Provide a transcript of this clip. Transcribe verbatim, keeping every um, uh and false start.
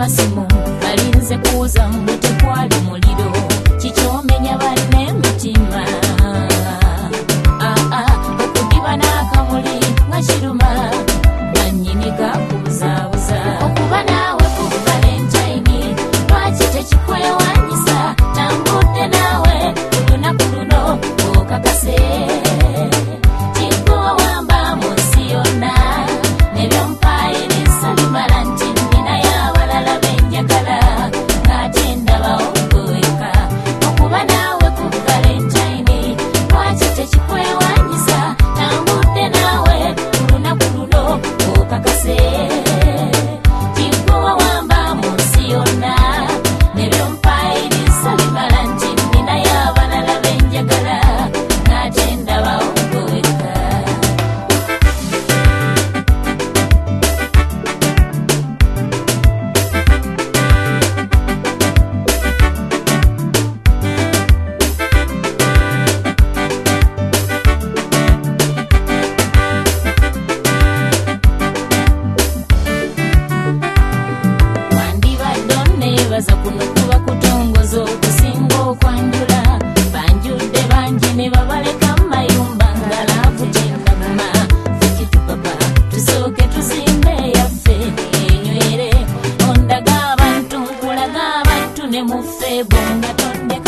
amasimu balinze kuuza mwe tekwali muliro kikyomenya balina emitima okudiba n'akamuli nga kiruma nannyini gakubuzabuza okuba naawe ku valentine lwaki tekikwewanyisa tambudde naawe olunaku luno okakase kikuwawamba mu nsi yonna nebyompayiriza bimala nti nina y'abalala benjagala ng'ate ndabawo gweweka okuba naawe ku valentine lwaki tekikwewanyisa tambudde naawe olunaku luno okakase kikuwawamba mu nsi yonna nebyompayiriza bimala nti nina y'abalala benjagala ng'ate ndabawo gweweka. Wandibadde onneebaza kuno kuba kutongoza okusinga okwanjula banjudde bangi ne babaleka mu mayumba nga laavu gyendaguma fekitupapa tusooke tuzimbe eyaffe enywere ondaga abantu nkulaga abantu ne muffe bonga tondeka